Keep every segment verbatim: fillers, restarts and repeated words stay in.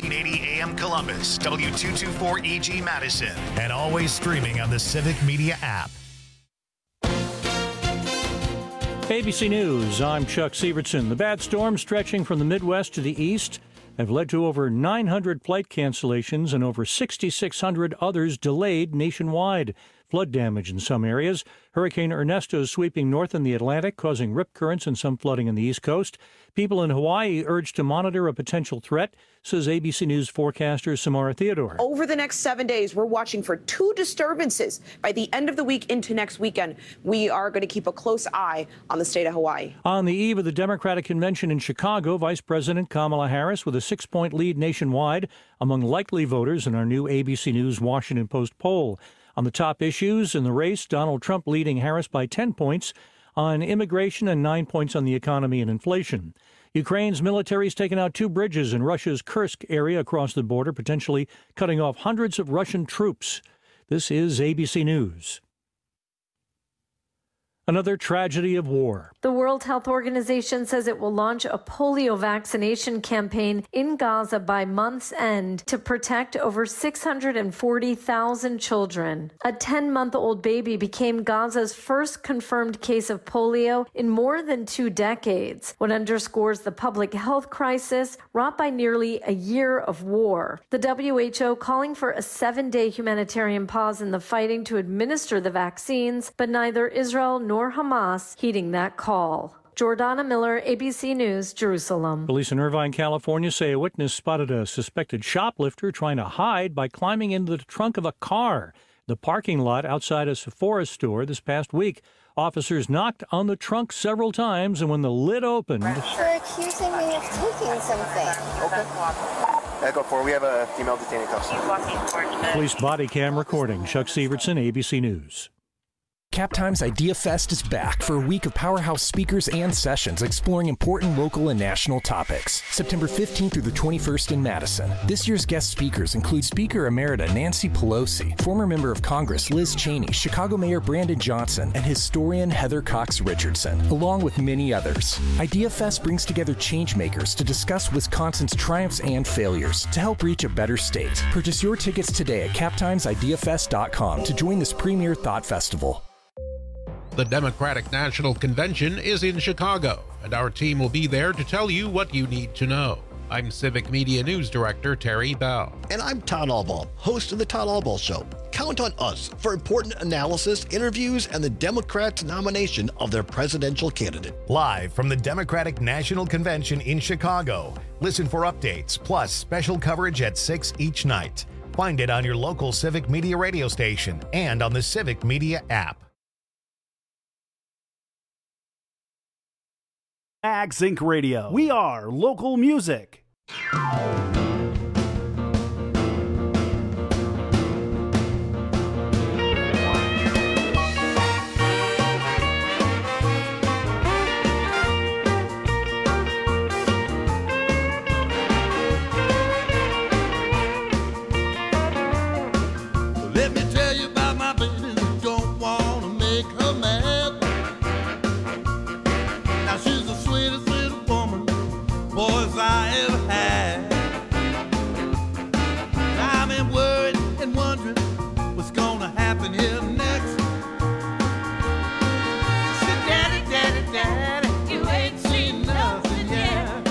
thirteen eighty A M Columbus, W two twenty-four E G Madison, and always streaming on the Civic Media app. A B C News, I'm Chuck Sievertson. The bad storms stretching from the Midwest to the east have led to over nine hundred flight cancellations and over six thousand six hundred others delayed nationwide. Flood damage in some areas. Hurricane Ernesto is sweeping north in the Atlantic, causing rip currents and some flooding in the East Coast. People in Hawaii urged to monitor a potential threat, says A B C News forecaster Samara Theodore. Over the next seven days, we're watching for two disturbances. By the end of the week into next weekend, we are going to keep a close eye on the state of Hawaii. On the eve of the Democratic convention in Chicago, Vice President Kamala Harris with a six-point lead nationwide among likely voters in our new A B C News Washington Post poll. On the top issues in the race, Donald Trump leading Harris by ten points on immigration and nine points on the economy and inflation. Ukraine's military's taken out two bridges in Russia's Kursk area across the border, potentially cutting off hundreds of Russian troops. This is A B C News. Another tragedy of war. The World Health Organization says it will launch a polio vaccination campaign in Gaza by month's end to protect over six hundred forty thousand children. A ten-month-old baby became Gaza's first confirmed case of polio in more than two decades, what underscores the public health crisis wrought by nearly a year of war. The W H O calling for a seven-day humanitarian pause in the fighting to administer the vaccines, but neither Israel nor nor Hamas heeding that call. Jordana Miller, A B C News, Jerusalem. Police in Irvine, California say a witness spotted a suspected shoplifter trying to hide by climbing into the trunk of a car, the parking lot outside a Sephora store this past week. Officers knocked on the trunk several times, and when the lid opened... They're accusing me of taking something. Okay. Echo four, we have a female detainee cuffs. Police body cam recording. Chuck Sievertson, A B C News. CapTime's Idea Fest is back for a week of powerhouse speakers and sessions exploring important local and national topics. September fifteenth through the twenty-first in Madison. This year's guest speakers include Speaker Emerita Nancy Pelosi, former member of Congress Liz Cheney, Chicago Mayor Brandon Johnson, and historian Heather Cox Richardson, along with many others. Idea Fest brings together changemakers to discuss Wisconsin's triumphs and failures to help reach a better state. Purchase your tickets today at cap times idea fest dot com to join this premier thought festival. The Democratic National Convention is in Chicago, and our team will be there to tell you what you need to know. I'm Civic Media News Director Terry Bell. And I'm Todd Albaugh, host of The Todd Albaugh Show. Count on us for important analysis, interviews, and the Democrats' nomination of their presidential candidate. Live from the Democratic National Convention in Chicago. Listen for updates, plus special coverage at six each night. Find it on your local Civic Media radio station and on the Civic Media app. AgZinc Radio. We are local music. Let me tell you about my baby who don't want to make her mad. Now she's the sweetest little woman boys I ever had. Now I've been worried and wondering what's gonna happen here next. She said, Daddy, Daddy, Daddy, you ain't seen nothing yet.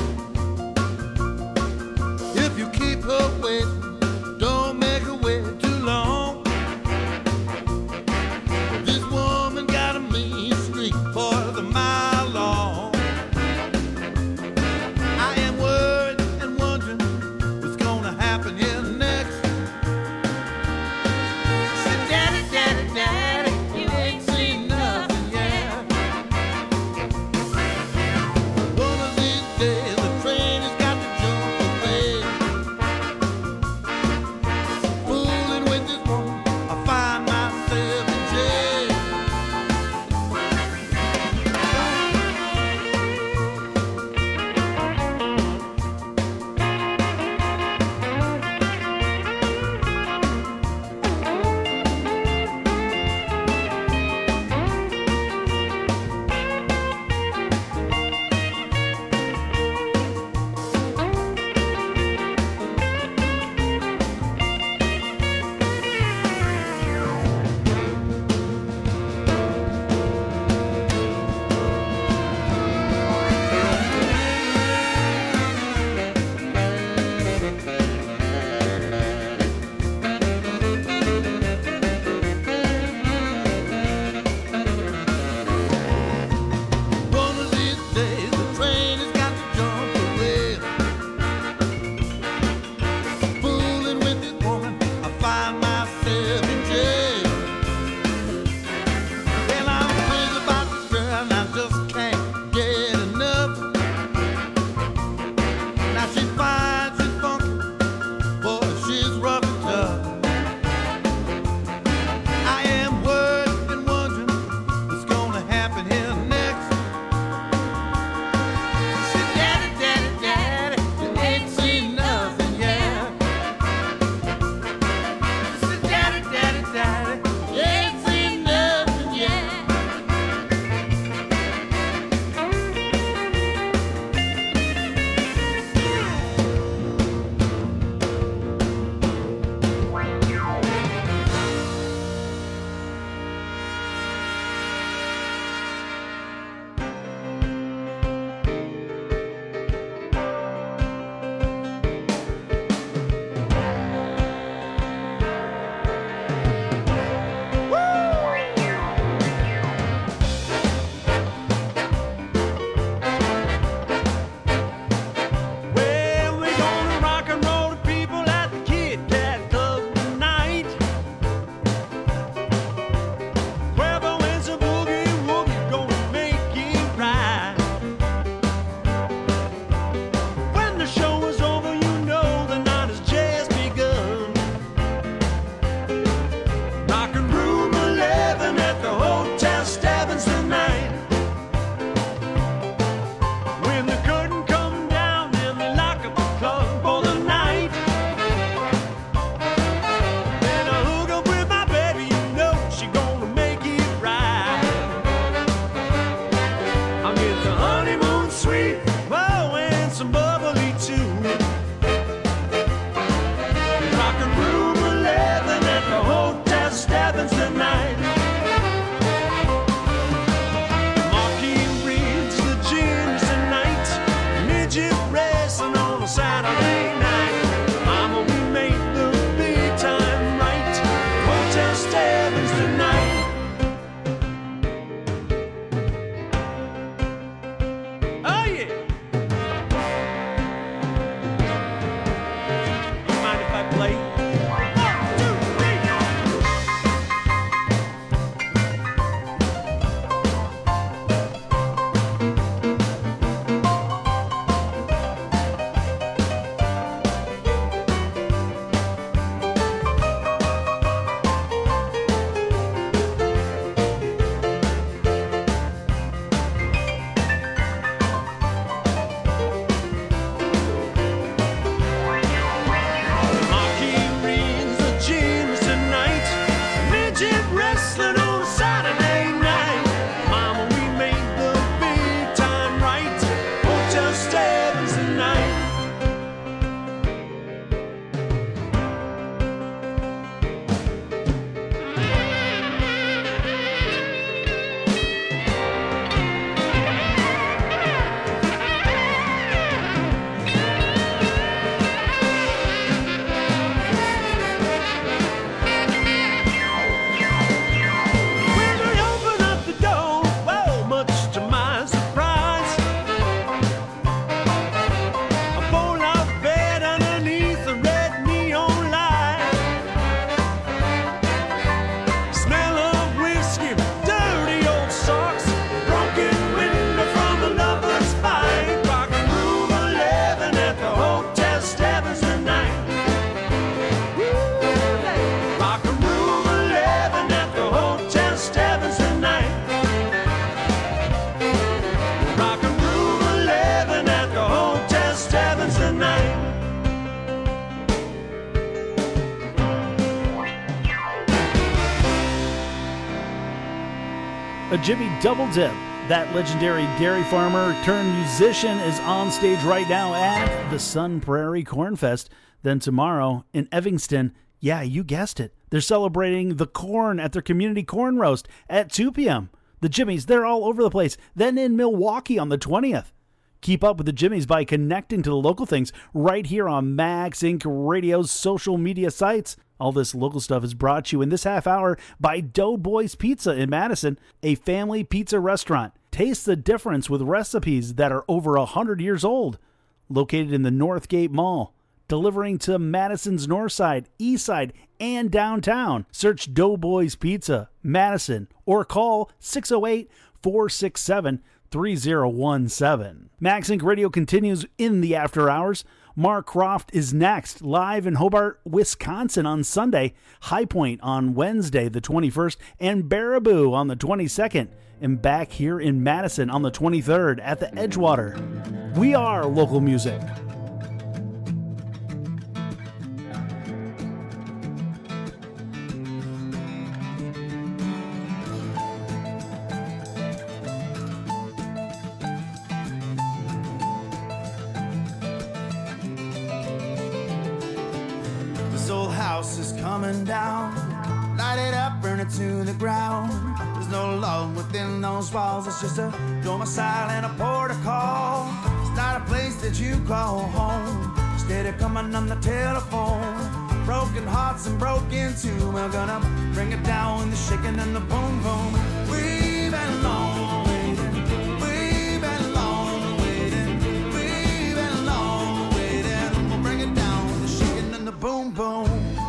If you keep her waiting, don't make her wait too long. This woman got a mean streak for the mile long. I am worried and wondering what's gonna happen here next. She said, Daddy, Daddy, Daddy, you ain't seen nothing yet. One of these days the train has got to jump away. A Jimmy Double Dip. That legendary dairy farmer turned musician is on stage right now at the Sun Prairie Corn Fest. Then tomorrow in Evanston, yeah, you guessed it, they're celebrating the corn at their community corn roast at two p.m. The Jimmies, they're all over the place. Then in Milwaukee on the twentieth. Keep up with the Jimmies by connecting to the local things right here on Max Incorporated. Radio's social media sites. All this local stuff is brought to you in this half hour by Doughboys Pizza in Madison, a family pizza restaurant. Taste the difference with recipes that are over one hundred years old. Located in the Northgate Mall. Delivering to Madison's North Side, East Side, and downtown. Search Doughboys Pizza, Madison, or call six oh eight, four six seven, three oh one seven. Max Inc Radio continues in the after hours. Mark Croft is next, live in Hobart, Wisconsin on Sunday, High Point on Wednesday the twenty-first, and Baraboo on the twenty-second, and back here in Madison on the twenty-third at the Edgewater. We are local music. Is coming down, light it up, burn it to the ground. There's no love within those walls. It's just a domicile and a protocol. It's not a place that you call home. Instead of coming on the telephone, broken hearts and broken too. We're gonna bring it down with the shaking and the boom boom. We've been long waiting. We've been long waiting. We've been long waiting. We'll bring it down with the shaking and the boom boom.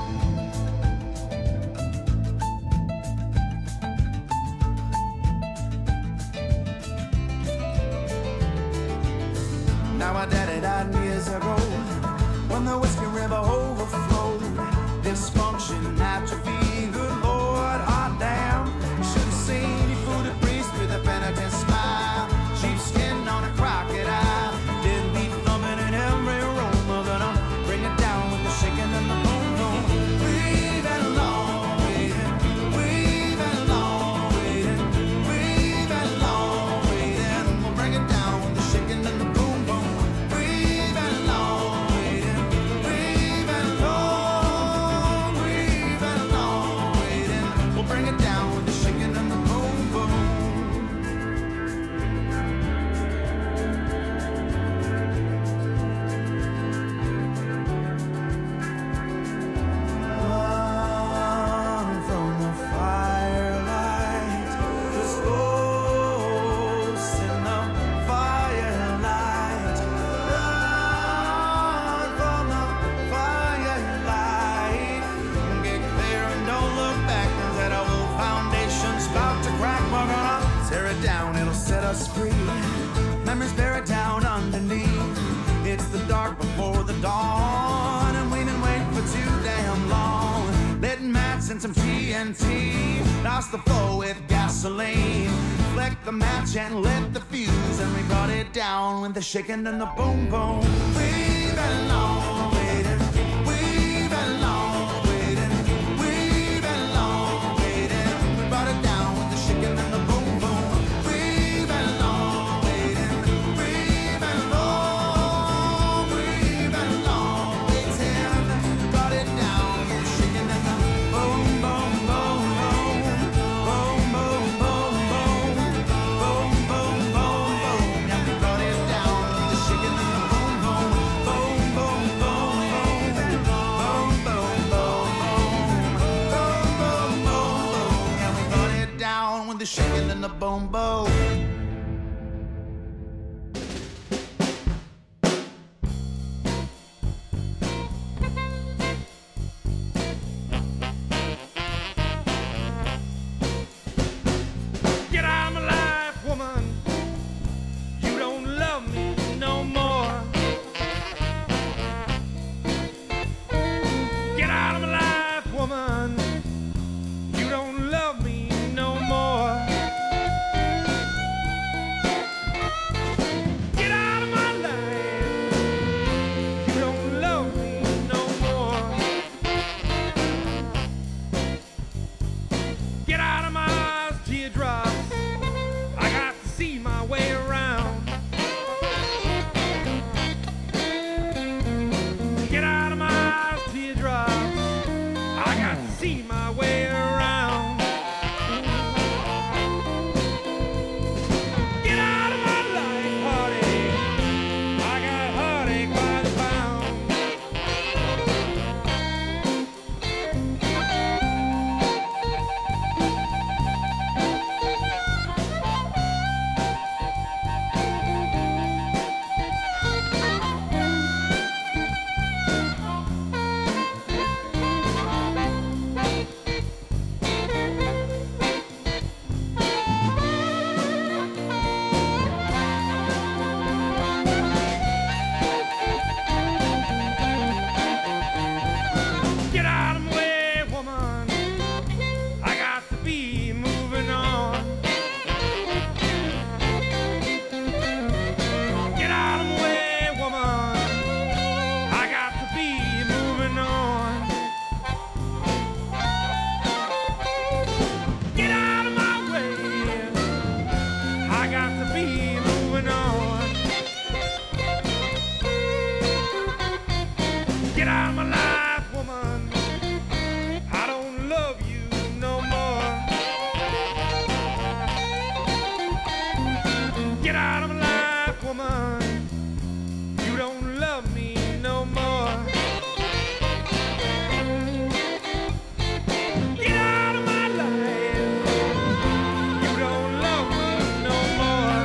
Now my daddy died years ago when the Whiskey River overflowed. Dysfunction, atrophy, good Lord, hot damn. Should have seen you food a priest with a penitent smile. Cheap skin on a crocodile. Didn't be thumping in every room. We're gonna bring it down with the shaking and the boom boom. We've been long waiting. We've been long waiting. We've been long waiting. We'll bring it down with the shaking and the boom. Free. Memories buried down underneath. It's the dark before the dawn, and we've been waiting for too damn long. Letting mats and some T N T. Douse the floor with gasoline. Flick the match and lit the fuse, and we brought it down with the shaking and the boom boom. We've been long waiting. We've been long waiting. We've been long waiting. We brought it down with the shaking and the boom boom. Shaking in the boom boom. Get out of my life, woman. You don't love me no more. Get out of my life, woman. You don't love me no more. out of my life, woman. I don't love you no more. Get out of my life, woman. You don't love me no more. Get out of my life. You don't love me no more.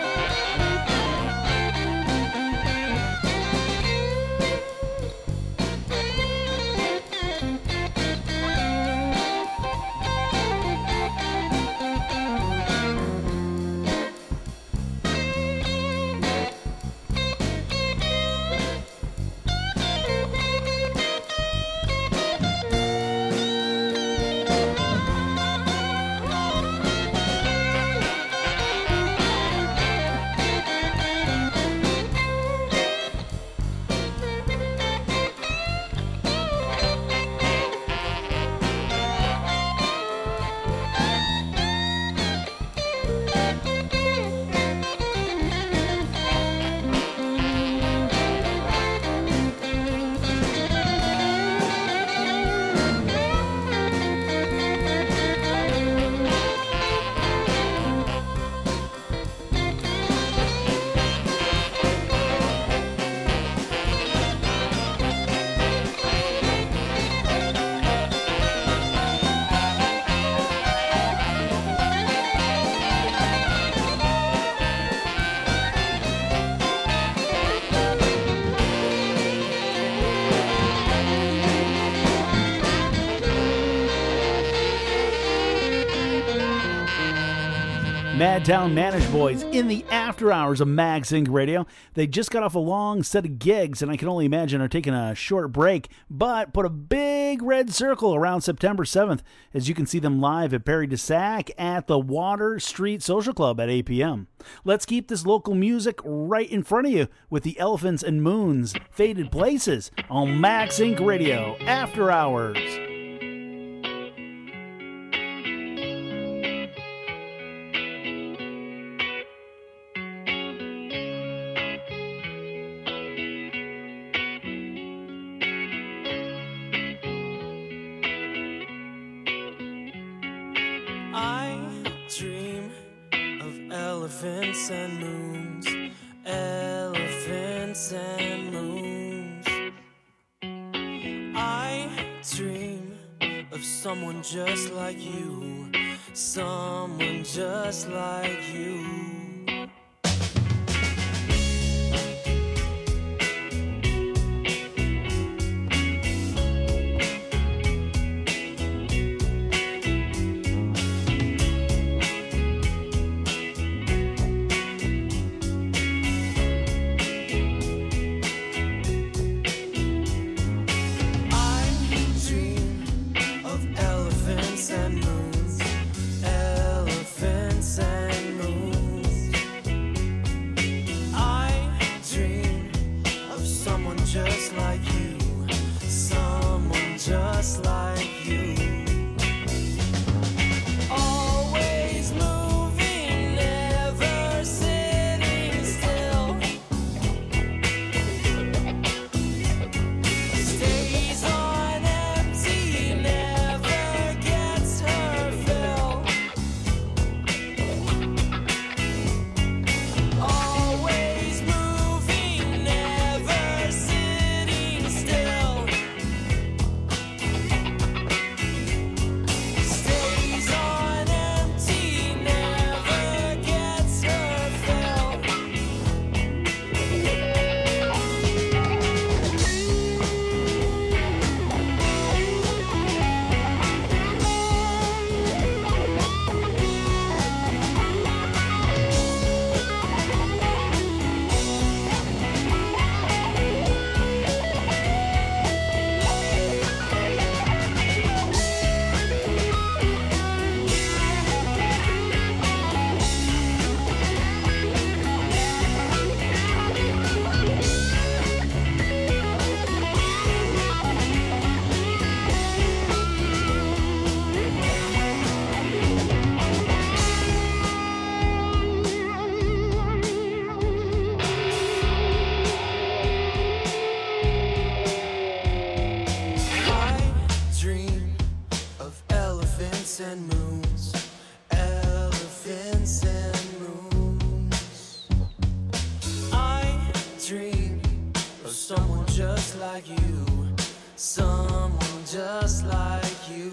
Madtown Managed Boys in the after hours of Mag Sync Radio. They just got off a long set of gigs, and I can only imagine are taking a short break, but put a big red circle around September seventh as you can see them live at Perry DeSac at the Water Street Social Club at eight p.m. Let's keep this local music right in front of you with the Elephants and Moons, Faded Places on Mag Sync Radio After Hours. Elephants and moons, elephants and moons. I dream of someone just like you, someone just like you. And moons, elephants and moons. elephants and moons, elephants and moons. I dream of someone just like you, someone just like you.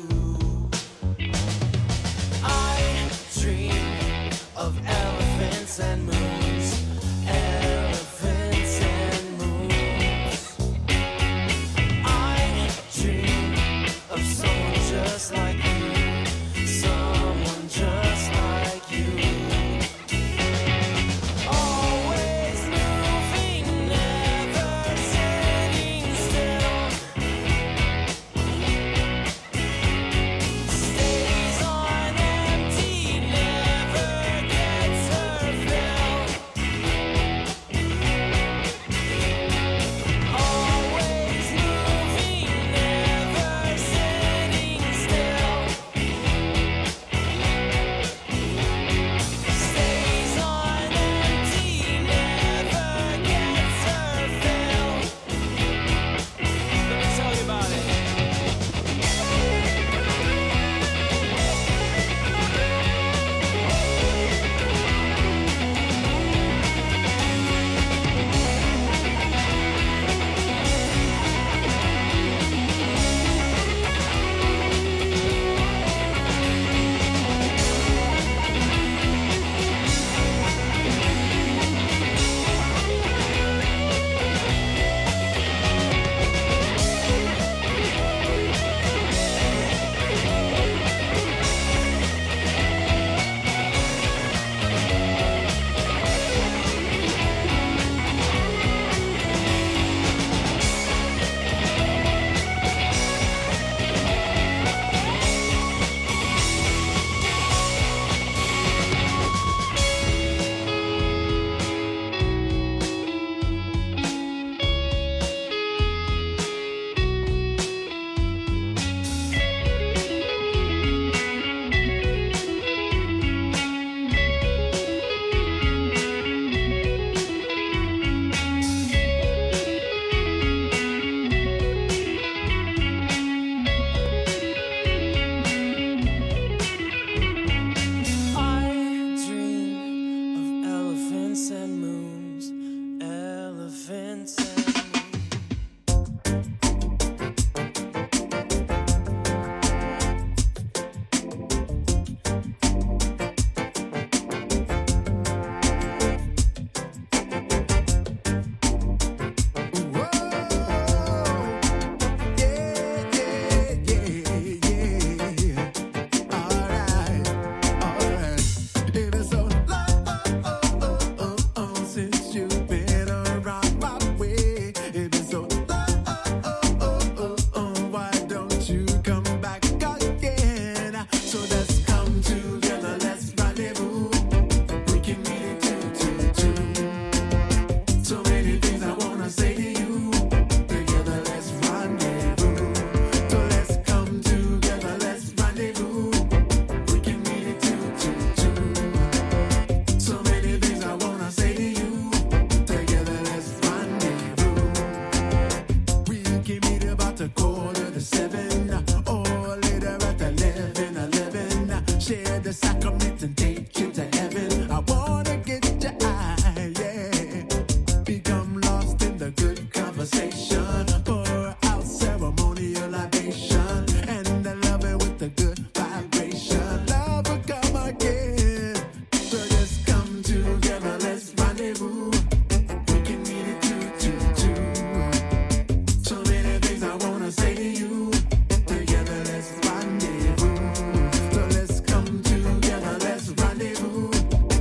I dream of elephants and moons, elephants and moons. I dream of someone just like you, someone just like you. Always moving, never sitting still. Stays on empty, never gets her fill. Always moving, never sitting still. Stays on empty, never gets her fill. Let me tell you about it. I dream of elephants and moons, elephants and since you've been around my way, it is so why don't you come back again? So let's come together, let's rendezvous. We can meet it two, two, two. So many things I wanna say to you. Together, let's rendezvous. So let's come together, let's rendezvous. We can meet it two, two, two. So many things I wanna say to you. Together, let's rendezvous. We can meet about a quarter to seven, or later at eleven, eleven. Share the sacrament and take you to heaven. I wanna get your eye, yeah. Become lost in the good conversation. Pour out ceremonial libation, and I love it with the good vibration. Love will come again. So just come together, let's rendezvous. We can meet it two, two, two. So many things I wanna say to you. Together, let's rendezvous. So let's come together, let's rendezvous.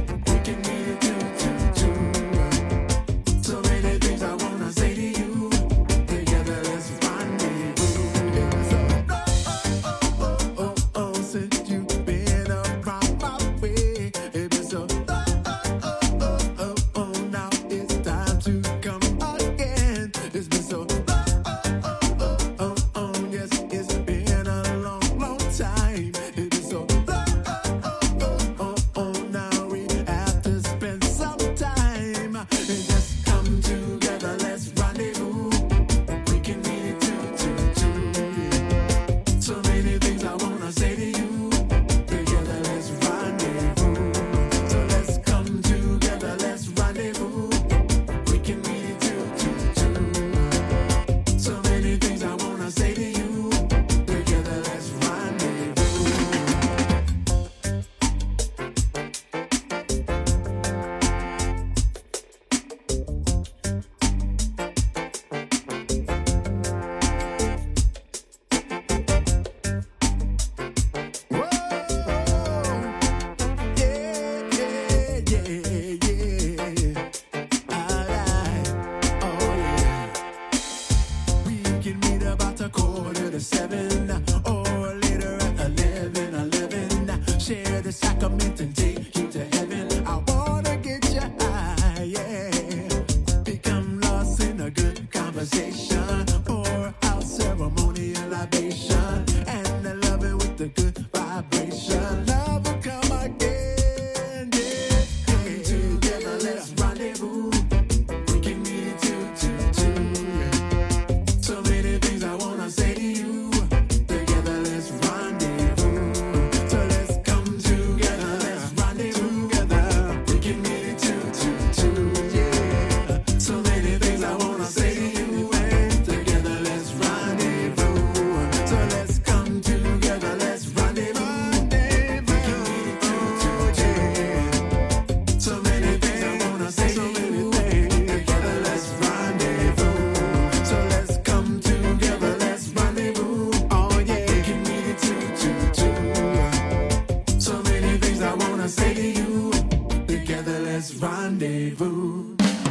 at seven or later at eleven, eleven. Share the sacrament and take you to heaven. I wanna get your eye, yeah. Become lost in a good conversation. Pour out ceremonial libation. And I love it with the good vibration. Love will come again, yeah. Come together, let's rendezvous. We can meet it two, two, two. So many things I wanna say to you. Together, let's rendezvous. So let's come together, let's rendezvous together. We can meet it two, two, two, yeah. So many things I wanna say to you. And together, let's rendezvous. So let's come together, let's rendezvous. We can meet it two, two, yeah. So many things I wanna say to you. Together, let's rendezvous. So let's come together, let's rendezvous. Oh yeah, we can meet it two, two, two. So many things I wanna say to you. Together, let's rendezvous.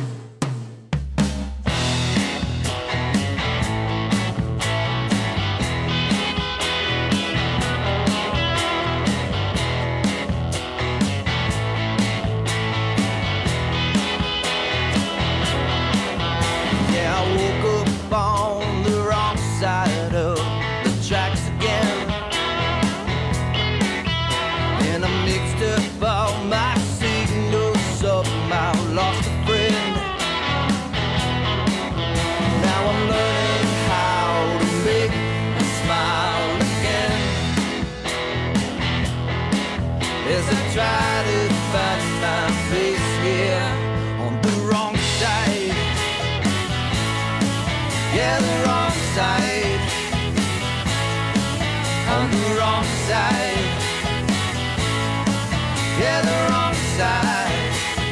Yeah, I woke up on the wrong side of the tracks again. And I mixed up all my signals, somehow lost a friend. Now I'm learning how to make you smile again. As I try to find my place here on the wrong side. Yeah, the wrong side. On the wrong side. Yeah, the wrong side.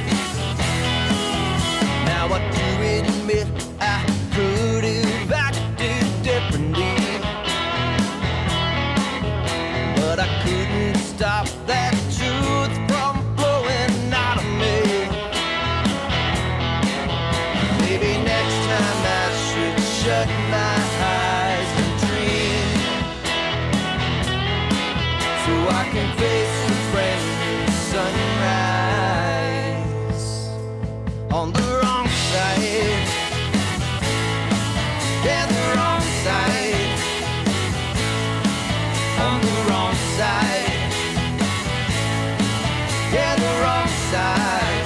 Now I do admit I could have acted differently, but I couldn't stop that truth from flowing out of me. Maybe next time I should shut my eyes and dream, so I can face the brand new sunrise. On the wrong side. Yeah, the wrong side. On the wrong side. Yeah, the wrong side.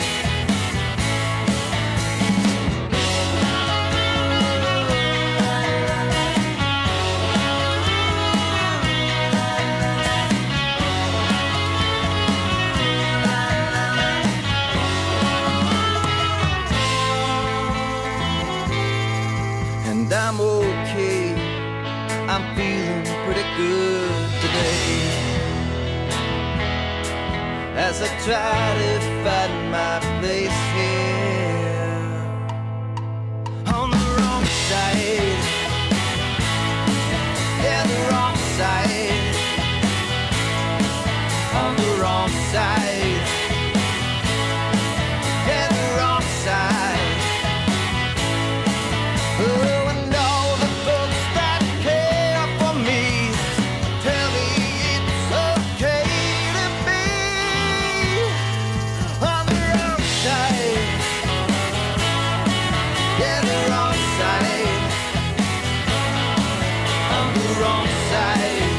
And I'm okay. I'm feeling pretty good today. As I try to find my place here on the wrong side. Yeah, the wrong side. On the wrong side. Yeah, the wrong side. Oh, and all the folks that care for me tell me it's okay to be on the wrong side. Yeah, the wrong side. On the wrong side.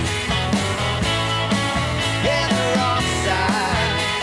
Yeah, the wrong side.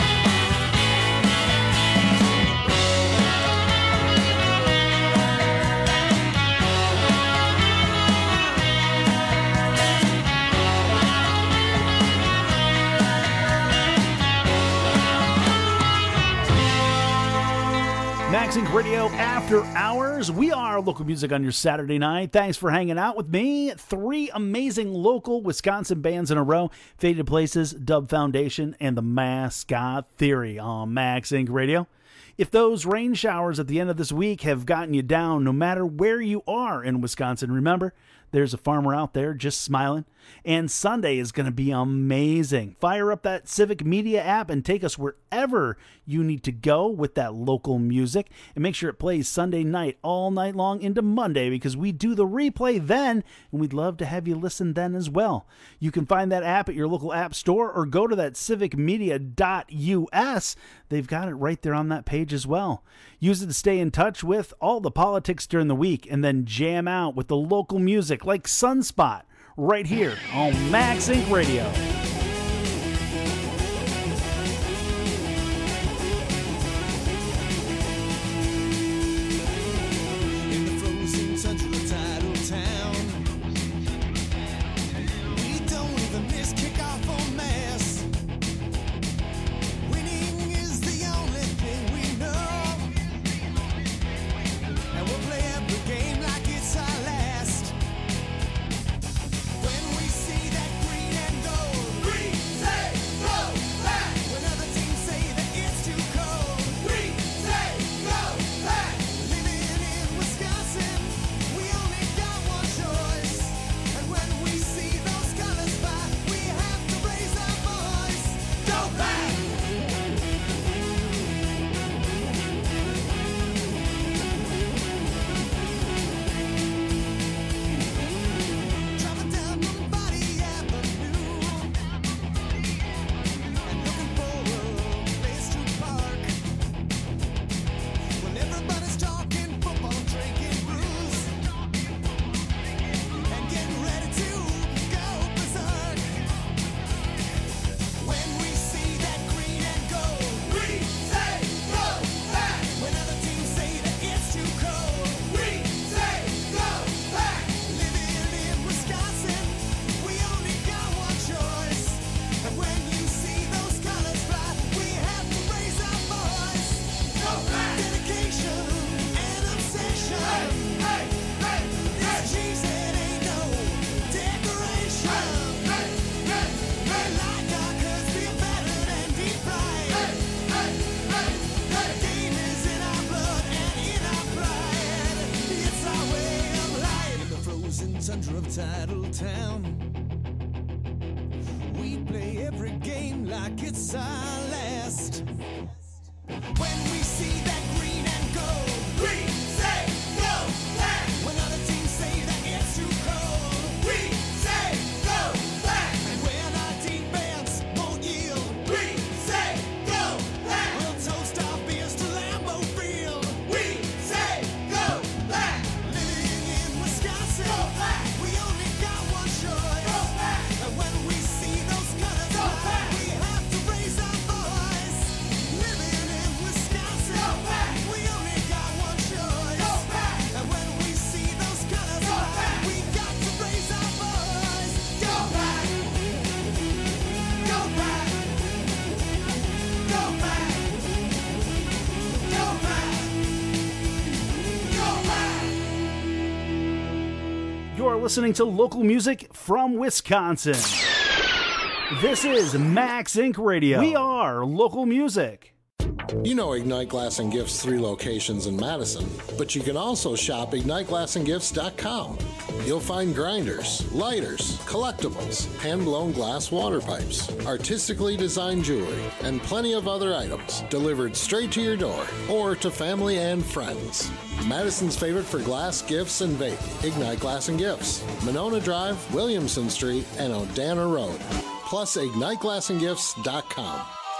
Maxink Radio After Hours. We are local music on your Saturday night. Thanks for hanging out with me. Three amazing local Wisconsin bands in a row. Faded Places, Dub Foundation, and the Mascot Theory on Maxink Radio. If those rain showers at the end of this week have gotten you down, no matter where you are in Wisconsin, remember There's a farmer out there just smiling. And Sunday is going to be amazing. Fire up that Civic Media app and take us wherever you need to go with that local music. And make sure it plays Sunday night all night long into Monday, because we do the replay then, and we'd love to have you listen then as well. You can find that app at your local app store or go to that civic media dot U S. They've got it right there on that page as well. Use it to stay in touch with all the politics during the week, and then jam out with the local music like Sunspot right here on Max Inc Radio. Listening to local music from Wisconsin. This is Max Inc Radio. We are local music. You know Ignite Glass and Gifts' three locations in Madison, but you can also shop ignite glass and gifts dot com. You'll find grinders, lighters, collectibles, hand-blown glass water pipes, artistically designed jewelry, and plenty of other items delivered straight to your door or to family and friends. Madison's favorite for glass, gifts, and vape, Ignite Glass and Gifts, Monona Drive, Williamson Street, and Odana Road. Plus ignite glass and gifts dot com.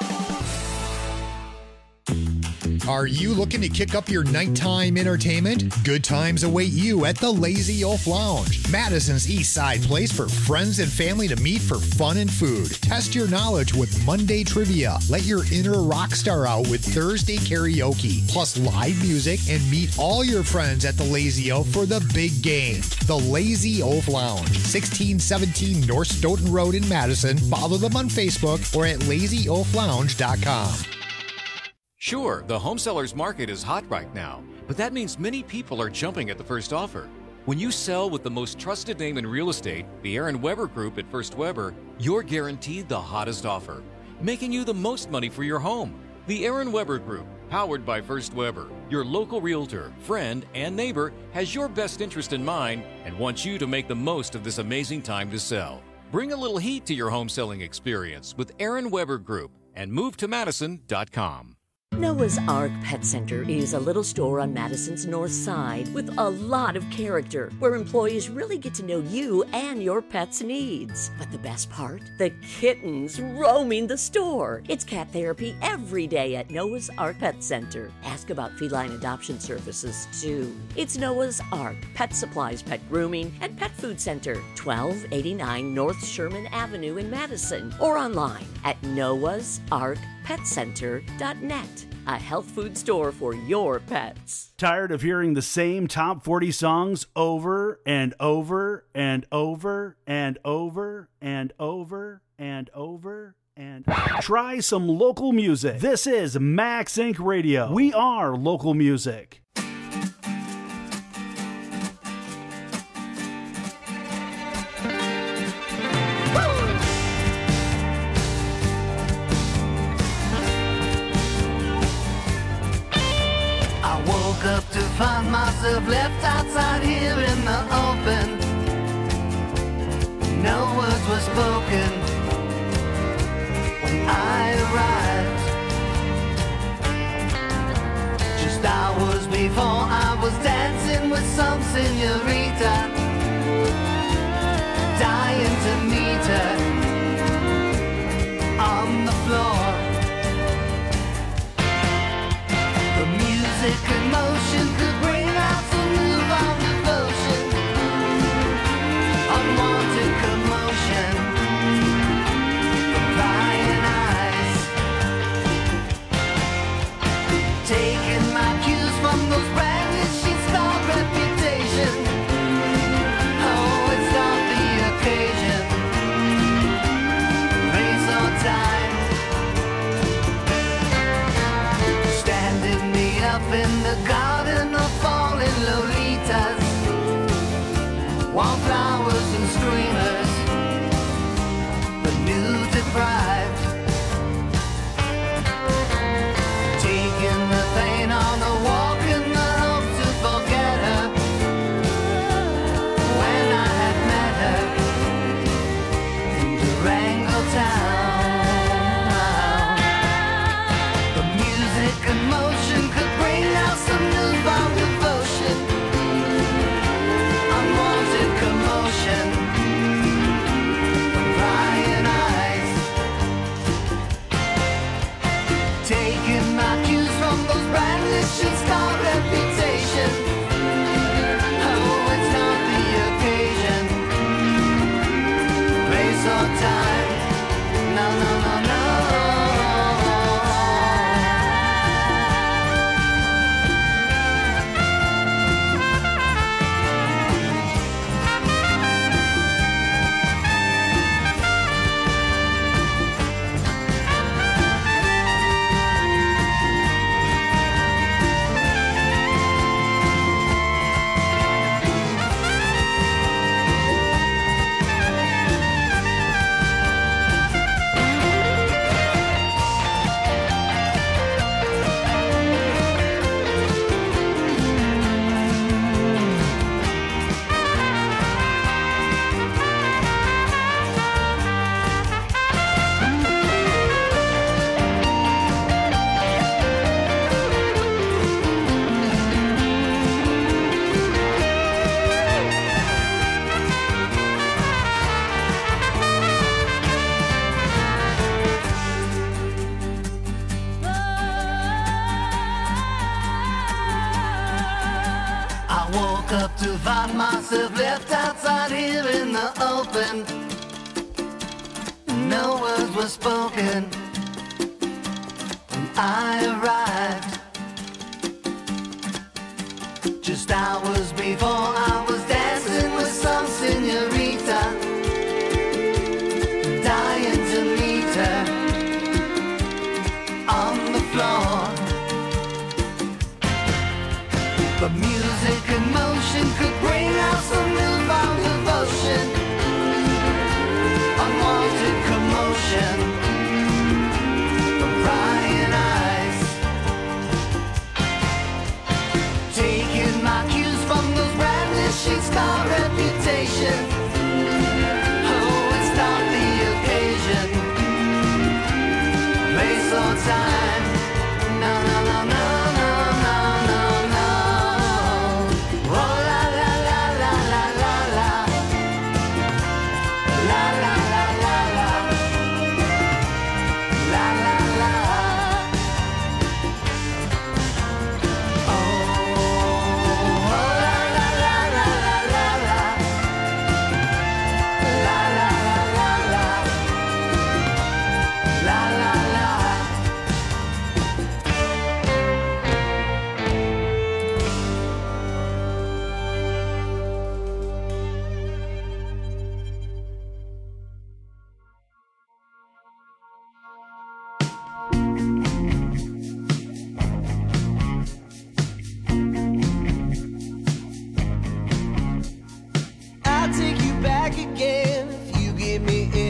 Are you looking to kick up your nighttime entertainment? Good times await you at the Lazy Oaf Lounge, Madison's East Side place for friends and family to meet for fun and food. Test your knowledge with Monday trivia. Let your inner rock star out with Thursday karaoke, plus live music, and meet all your friends at the Lazy Oaf for the big game. The Lazy Oaf Lounge, sixteen seventeen North Stoughton Road in Madison. Follow them on Facebook or at lazy oaf lounge dot com. Sure, the home sellers market is hot right now, but that means many people are jumping at the first offer. When you sell with the most trusted name in real estate, the Aaron Weber Group at First Weber, you're guaranteed the hottest offer, making you the most money for your home. The Aaron Weber Group, powered by First Weber. Your local realtor, friend, and neighbor has your best interest in mind and wants you to make the most of this amazing time to sell. Bring a little heat to your home selling experience with Aaron Weber Group and move to madison dot com. Noah's Ark Pet Center is a little store on Madison's north side with a lot of character, where employees really get to know you and your pet's needs. But the best part? The kittens roaming the store. It's cat therapy every day at Noah's Ark Pet Center. Ask about feline adoption services, too. It's Noah's Ark Pet Supplies, Pet Grooming, and Pet Food Center, twelve eighty-nine North Sherman Avenue in Madison, or online at noahs ark pet center dot net. A health food store for your pets. Tired of hearing the same top forty songs over and over and over and over and over and over and try some local music. This is Max Inc Radio. We are local music. Up to find myself left outside here in the open. No words were spoken when I arrived. Just hours before I was dancing with some señorita, dying to meet her on the floor. Music and motion could bring out some newfound devotion, unwanted commotion from prying eyes, taking my cues from those brandishing star reputation. Oh, it's not the occasion, race or time. Up in the garden of falling Lolitas, wildflowers and streamers, but new deprived, taking the pain on a walk in the hope to forget her. When I had met her in Durango town, the music and motion could some newfound devotion, unwanted commotion from prying eyes, taking my cues from those brandishing star reputation. Oh, it's not the occasion, place or time. No, no, no, no. To find myself left outside here in the open. No words were spoken when I arrived. Just hours before I was dancing with some señorita, dying to meet her on the floor. The music and motion could bring out some newfound devotion, unwanted commotion from prying eyes,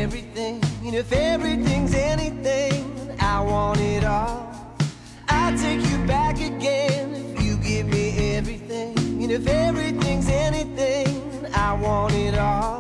everything, and if everything's anything, I want it all. I'll take you back again if you give me everything, and if everything's anything, I want it all.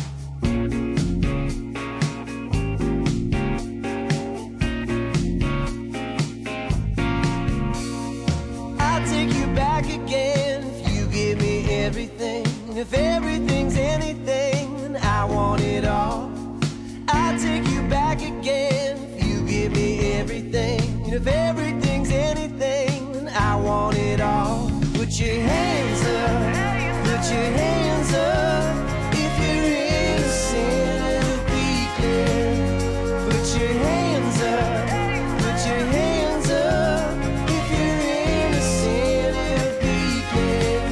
I'll take you back again if you give me everything, and if everything's anything, I want it all. I'll take you back again if you give me everything, and if everything's anything, I want it all. Put your hands up, put your hands up, if you're innocent, it'll be clear. Put your hands up, put your hands up, if you're innocent, it'll be clear.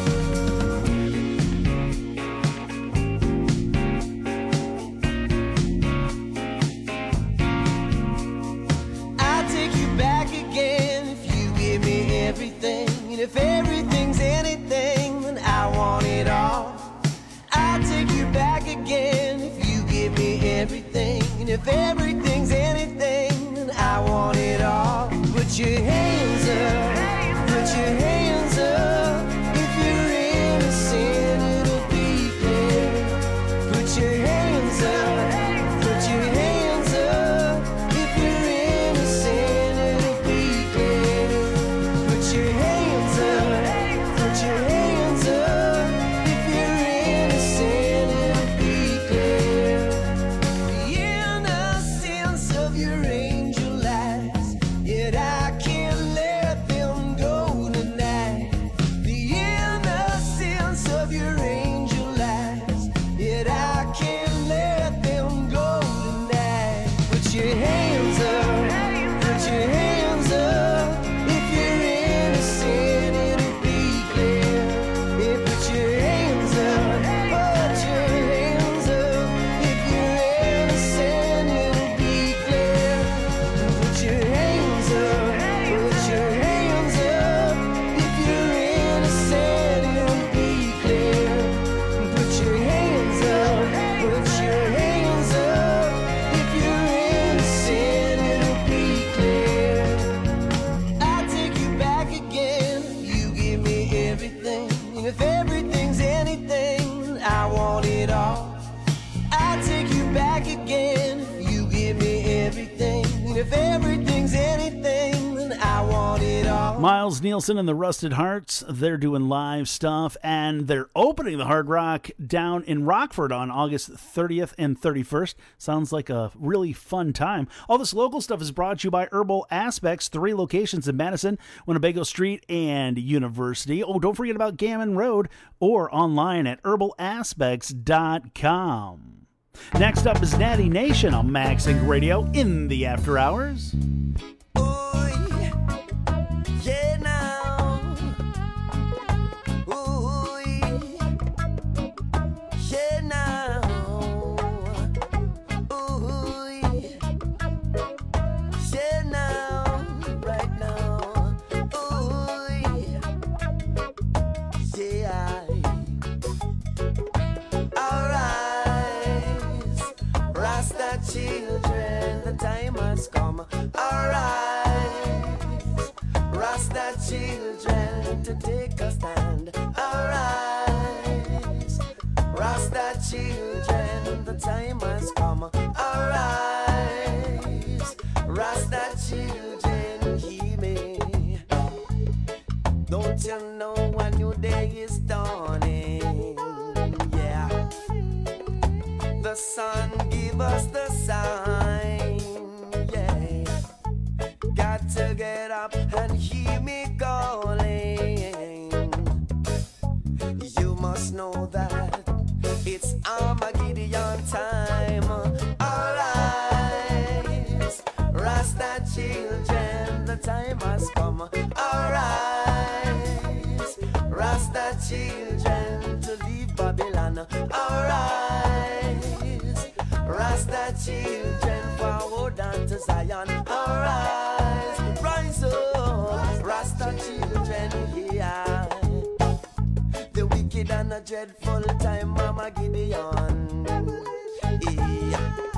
I'll take you back again if you give me everything, and if everything's anything, then I want it all. I'll take you back again if you give me everything, and if everything's anything, then I want it all. Put your hands up, put your hands up, if you're innocent, it'll be clear. Put your hands up, put your hands up, if you're innocent, it'll be clear. Put your hands up, put your hands up, if you're innocent, it'll be clear. The innocence of your angel eyes, yet I can't let them go tonight. The innocence of your angel eyes, yet I can't let them go tonight. Put your hands up, put your hands up, if you're innocent, it'll be clear. Yeah, put your hands up, put your hands up, if you're innocent, it'll be clear. Put your hands up, put your hands up, if you're innocent, it'll be clear. Put your hands up, put your hands up, if you're innocent, it'll be clear. I'll take you back again if you give me everything, and if everything's anything, I want it all. I'll take you back again if you give me everything, and if everything's anything, then I want it all. Miles Nielsen and the Rusted Hearts, they're doing live stuff, and they're opening the Hard Rock down in Rockford on August thirtieth and thirty-first. Sounds like a really fun time. All this local stuff is brought to you by Herbal Aspects, three locations in Madison, Winnebago Street, and University. Oh, don't forget about Gammon Road, or online at herbal aspects dot com. Next up is Natty Nation on Max Inc Radio in the After Hours. Yeah, now. Ooh, yeah, now. Ooh, yeah, now. Right now. Ooh, yeah. Arise, Rasta children, the time has come. Arise, Rasta children, to take a stand. Arise, Rasta children, the time has come. Arise, Rasta children, hear me. Don't you know a new day is dawning? Yeah, the sun give us the sign. Yeah, got to get up and hear me calling. You must know that it's Armageddon time. Arise, Rasta children, the time has come. Arise, Rasta children, to leave Babylon. Arise, Rasta children, forward on to Zion. Arise, rise up, Rasta children, yeah. The wicked and a dreadful time, Mama Gideon. Yeah.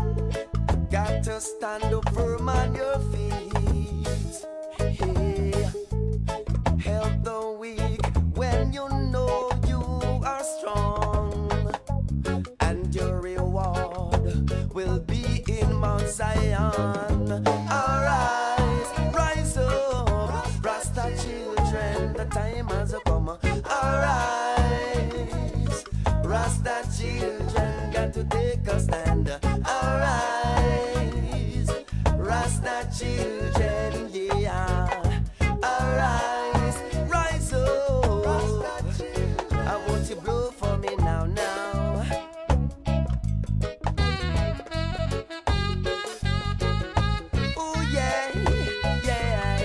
stand up firm on your feet. Hey, help the weak when you know you are strong, and your reward will be in Mount Zion. Arise, rise up, Rasta children, the time has come. Arise, Rasta children, got to take a stand. Arise, Rasta children, yeah. Arise, rise up. I want you blow for me now, now. Oh yeah, yeah.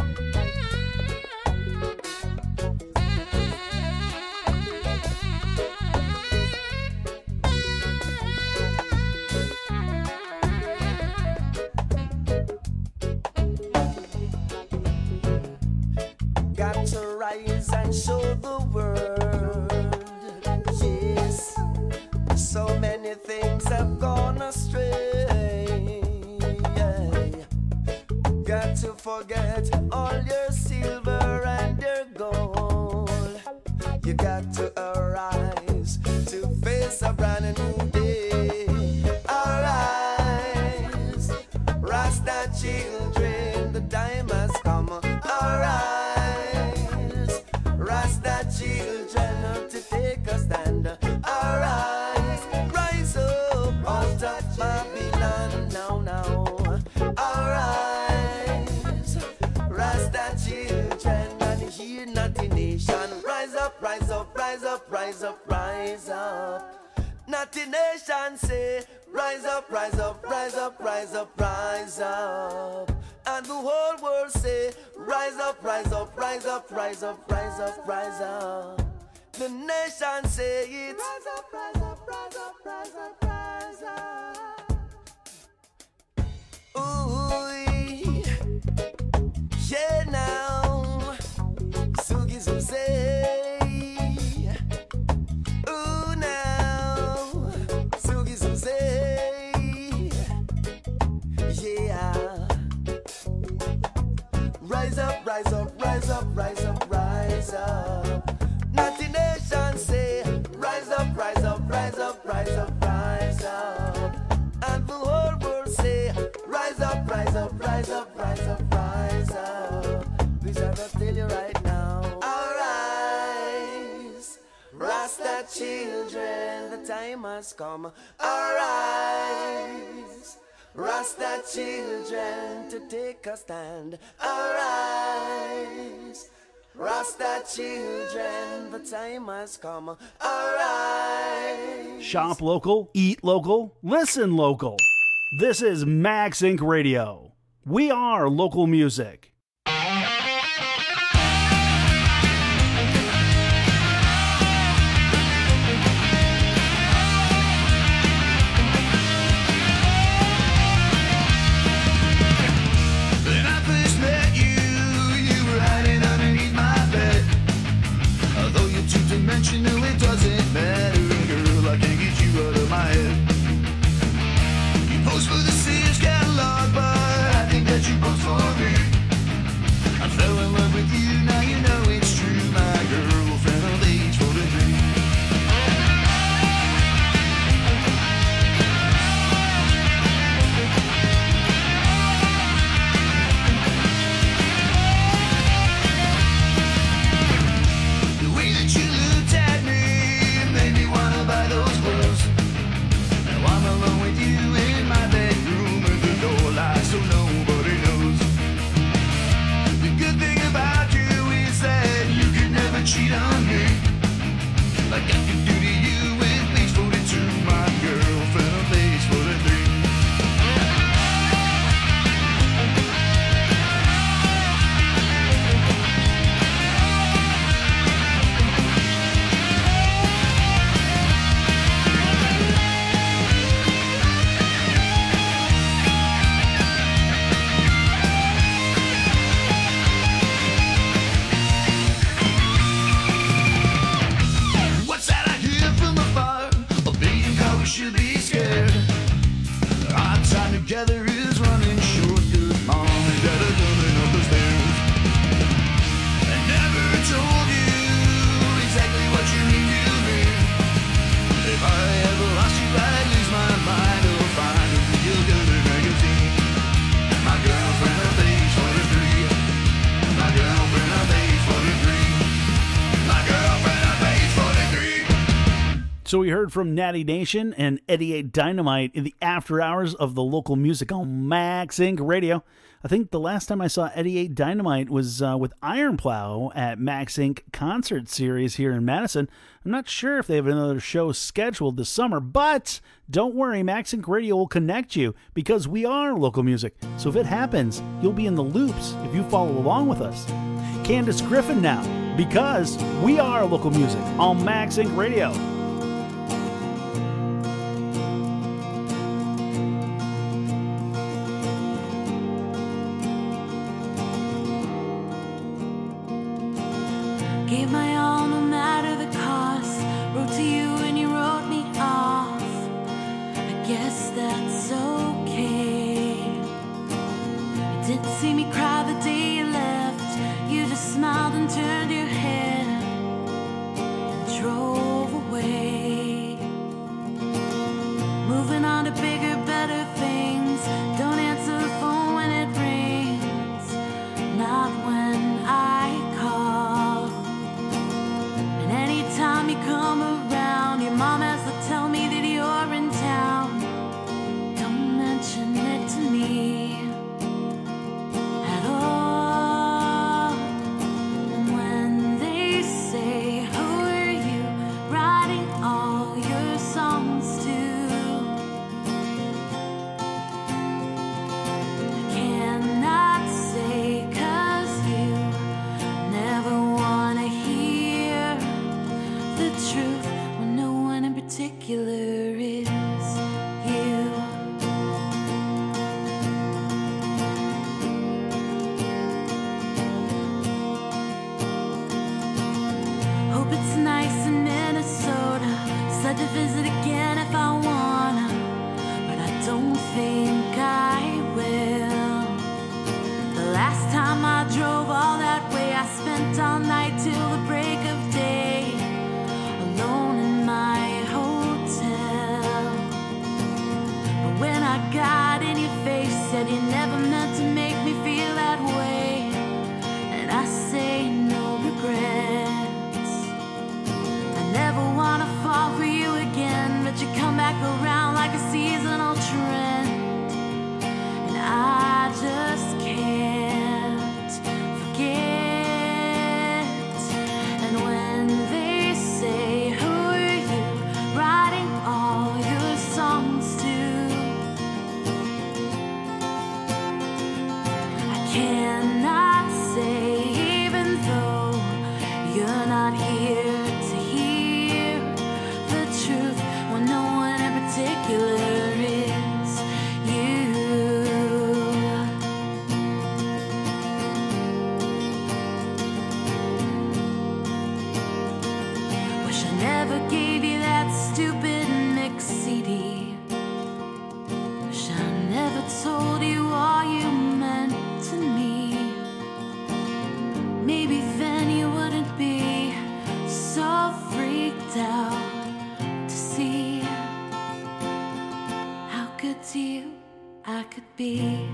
Got to rise and show the world. Yes, so many things have gone astray. Got to forget all your silver and your gold. You got to arise to face a brand new day. Arise, Rasta children, the time has come. Arise, Rasta children, to take a stand. Arise, rise up out of Babylon now, now. Arise, Rasta children, and hear not the nation. Rise up, rise up, rise up, rise up, rise up. Not the nation say, rise up, rise up, rise up, rise up, rise up. And the whole world say, rise up, rise up, rise up, rise up, rise up, rise up. The nation say it. Rise up, rise up, rise up, rise up, rise up. Ooh, yeah now. Sugi say. Ooh now. Sugi say. Yeah. Rise up, rise up, rise up, rise up, rise up. Not the nation say, rise up, rise up, rise up, rise up, rise up. And the whole world say, rise up, rise up, rise up, rise up, rise up. Please I must tell you right now. Arise, Rasta children, the time has come. Arise, Rasta children, to take a stand. Arise, Rasta children, the time has come. Arise. Shop local, eat local, listen local. This is Max Incorporated. Radio. We are local music. Dimensional, it doesn't matter, girl, I can't get you out of my head. You post for the Sears catalog, but I think that you post for me. I fell in love with you, now you know it's true, my girlfriend of age forty-three. The way that you looked at me made me wanna buy those clothes. Now I'm alone with you in my bedroom with the door locked so nobody knows. The good thing about you is that you could never cheat on me, like I could do to you with Page forty-two, my girlfriend of Page forty-three. What's that I hear from afar? A billion cars should be scared. Our time together is So we heard from Natty Nation and eighty-eight Dynamite in the after hours of the local music on Max Incorporated Radio. I think the last time I saw eighty-eight Dynamite was uh, with Iron Plow at Max Incorporated Concert Series here in Madison. I'm not sure if they have another show scheduled this summer, but don't worry, Max Incorporated Radio will connect you because we are local music. So if it happens, you'll be in the loops if you follow along with us. Candace Griffin now, because we are local music on Max Incorporated Radio. Gave my all no matter the cost. Wrote to you and you wrote me off. I guess that's okay. You didn't see me cry the day you left. You just smiled and turned your head and drove away. Moving on to bigger, better things. Don't answer the phone when it rings. Not when I call. And anytime you come around, your mom has to tell me that you're in town. Don't mention it to me at all. And when they say, who are you writing all your songs to? I cannot say 'cause you never wanna hear the truth when no one in particular is you. Hope it's nice in Minnesota. Said to visit again if I wanna, but I don't think I will. The last time I drove all that way, I spent all night till the break of day, alone in my hotel. But when I got in your face, said you never meant to make me feel that way, and I say no regrets. I never wanna fall for you again, but you come back around like a seasonal trend, and I just can't forget. And when they say, who are you writing all your songs to? I cannot say, even though you're not here to hear the truth when no one in particular is you. Wish I never gave you that stupid mix C D. Wish I never told you all you meant to me. Maybe then you wouldn't be so freaked out to see how good to you I could be.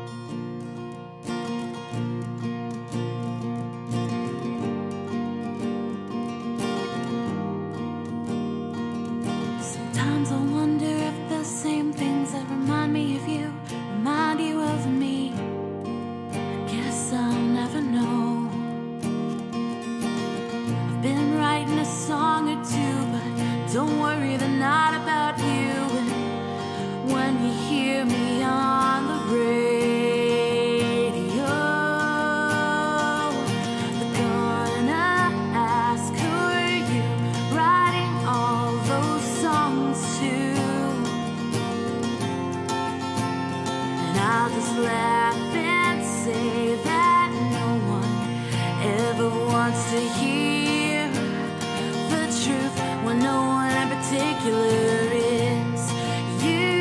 Sometimes I wonder if the same things that remind me of you remind you of me. I guess I'll never know. I've been writing a song or two, but don't worry, they're not about you. And when you hear me on the radio, they're gonna ask, who are you writing all those songs to? And I'll just laugh and say that no one ever wants to hear the truth when no one in particular is you.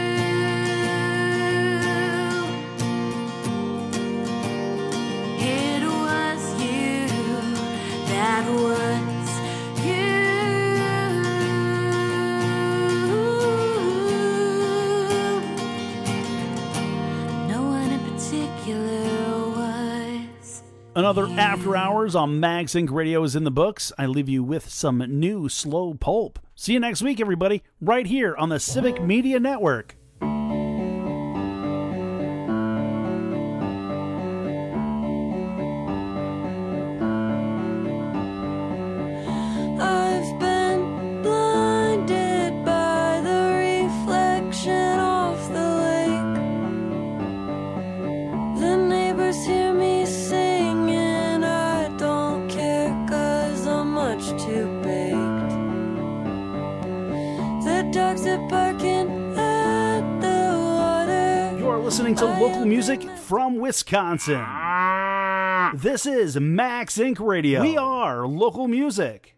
It was you that was you. No one in particular was. Another After Hours on Max Incorporated Radio is in the books. I leave you with some new Slow Pulp. See you next week, everybody, right here on the Civic Media Network. I've been blinded by the reflection of the lake. The neighbors hear me sing and I don't care 'cause I'm much too baked. The dogs are barking at the water. You're listening to local music from Wisconsin. This is Max Incorporated. Radio. We are local music.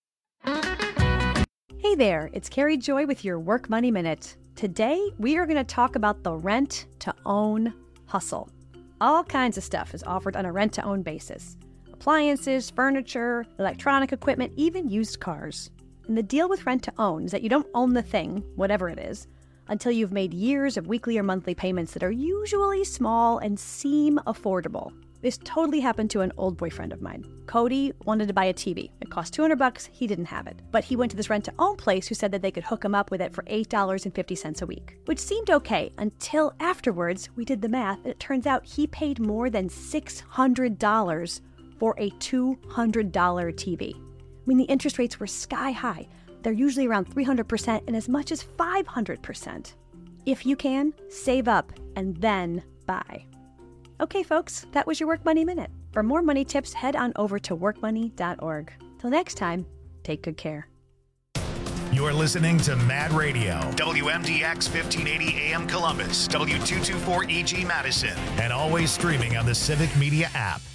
Hey there, it's Carrie Joy with your Work Money Minute. Today, we are going to talk about the rent-to-own hustle. All kinds of stuff is offered on a rent-to-own basis. Appliances, furniture, electronic equipment, even used cars. And the deal with rent-to-own is that you don't own the thing, whatever it is, until you've made years of weekly or monthly payments that are usually small and seem affordable. This totally happened to an old boyfriend of mine. Cody wanted to buy a T V. It cost two hundred bucks. He didn't have it. But he went to this rent-to-own place who said that they could hook him up with it for eight dollars and fifty cents a week, which seemed okay until afterwards we did the math, and it turns out he paid more than six hundred dollars for a two hundred dollars T V. I mean, the interest rates were sky high. They're usually around three hundred percent and as much as five hundred percent. If you can, save up and then buy. Okay, folks, that was your Work Money Minute. For more money tips, head on over to work money dot org. Till next time, take good care. You're listening to Mad Radio, W M D X fifteen eighty A M Columbus, W two twenty-four E G Madison, and always streaming on the Civic Media app.